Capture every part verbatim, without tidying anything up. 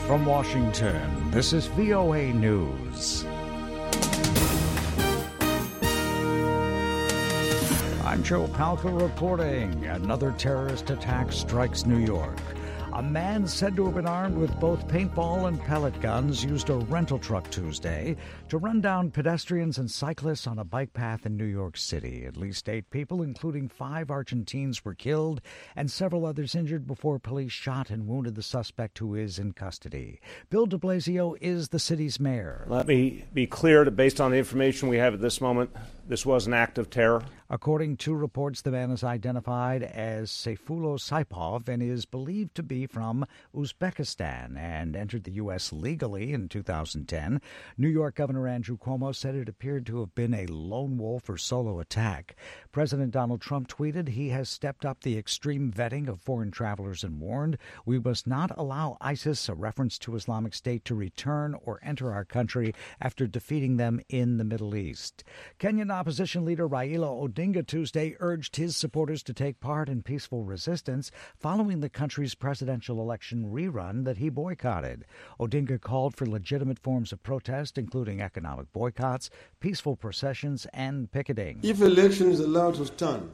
From Washington, this is V O A News. I'm Joe Palca reporting. Another terrorist attack strikes New York. A man said to have been armed with both paintball and pellet guns used a rental truck Tuesday to run down pedestrians and cyclists on a bike path in New York City. At least eight people, including five Argentines, were killed and several others injured before police shot and wounded the suspect, who is in custody. Bill de Blasio is the city's mayor. Let me be clear that based on the information we have at this moment, this was an act of terror. According to reports, the man is identified as Sayfullo Saipov and is believed to be from Uzbekistan and entered the U S legally in two thousand ten. New York Governor Andrew Cuomo said it appeared to have been a lone wolf or solo attack. President Donald Trump tweeted he has stepped up the extreme vetting of foreign travelers and warned, "We must not allow ISIS," a reference to Islamic State, "to return or enter our country after defeating them in the Middle East." Kenyan opposition leader Raila Odinga Tuesday urged his supporters to take part in peaceful resistance following the country's presidential election rerun that he boycotted. Odinga called for legitimate forms of protest, including economic boycotts, peaceful processions, and picketing. If election is allowed to stand,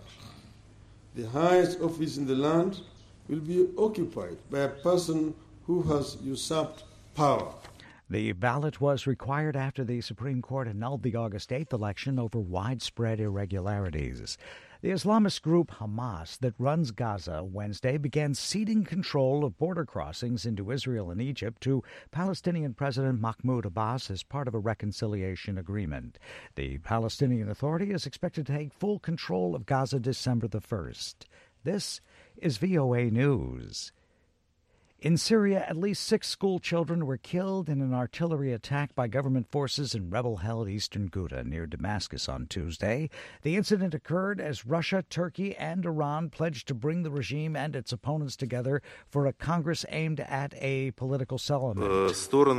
the highest office in the land will be occupied by a person who has usurped power. The ballot was required after the Supreme Court annulled the August eighth election over widespread irregularities. The Islamist group Hamas that runs Gaza Wednesday began ceding control of border crossings into Israel and Egypt to Palestinian President Mahmoud Abbas as part of a reconciliation agreement. The Palestinian Authority is expected to take full control of Gaza December the first. This is V O A News. In Syria, at least six school children were killed in an artillery attack by government forces in rebel-held eastern Ghouta near Damascus on Tuesday. The incident occurred as Russia, Turkey, and Iran pledged to bring the regime and its opponents together for a Congress aimed at a political settlement.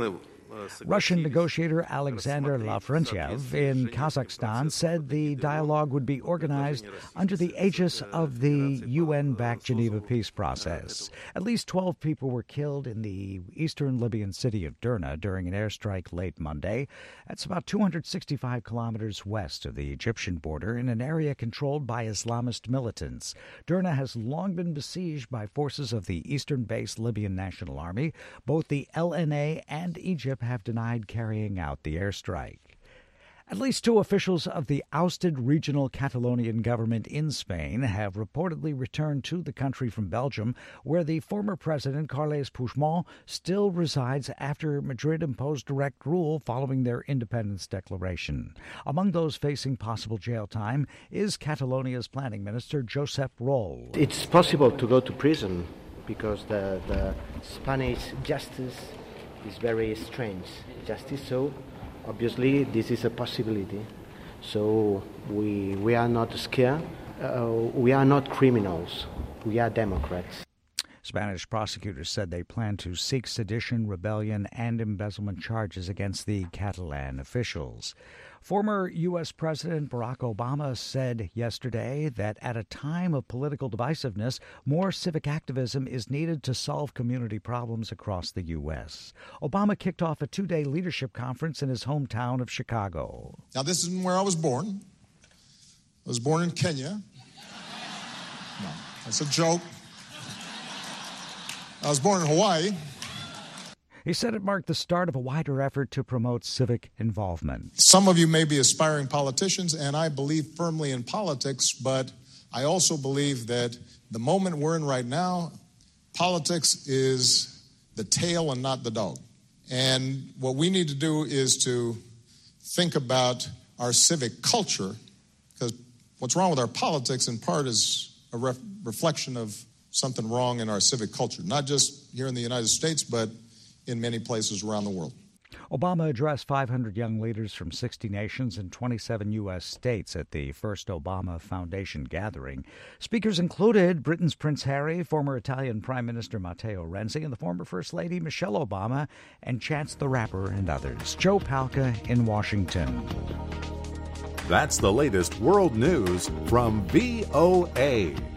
Russian negotiator Alexander Lavrentiev in Kazakhstan said the dialogue would be organized under the aegis of the U N-backed Geneva peace process. At least twelve people were killed in the eastern Libyan city of Derna during an airstrike late Monday. That's about two hundred sixty-five kilometers west of the Egyptian border in an area controlled by Islamist militants. Derna has long been besieged by forces of the eastern-based Libyan National Army. Both the L N A and Egypt have denied carrying out the airstrike. At least two officials of the ousted regional Catalonian government in Spain have reportedly returned to the country from Belgium, where the former president, Carles Puigdemont, still resides after Madrid imposed direct rule following their independence declaration. Among those facing possible jail time is Catalonia's planning minister, Josep Rull. It's possible to go to prison because the, the Spanish justice is very strange justice, so obviously this is a possibility. So we we are not scared. Uh, we are not criminals. We are Democrats. Spanish prosecutors said they plan to seek sedition, rebellion, and embezzlement charges against the Catalan officials. Former U S. President Barack Obama said yesterday that at a time of political divisiveness, more civic activism is needed to solve community problems across the U S. Obama kicked off a two-day leadership conference in his hometown of Chicago. Now, this isn't where I was born. I was born in Kenya. No, that's a joke. I was born in Hawaii. He said it marked the start of a wider effort to promote civic involvement. Some of you may be aspiring politicians, and I believe firmly in politics, but I also believe that the moment we're in right now, politics is the tail and not the dog. And what we need to do is to think about our civic culture, because what's wrong with our politics in part is a ref- reflection of something wrong in our civic culture, not just here in the United States, but in many places around the world. Obama addressed five hundred young leaders from sixty nations and twenty-seven U S states at the first Obama Foundation gathering. Speakers included Britain's Prince Harry, former Italian Prime Minister Matteo Renzi, and the former First Lady Michelle Obama, and Chance the Rapper and others. Joe Palca in Washington. That's the latest world news from V O A.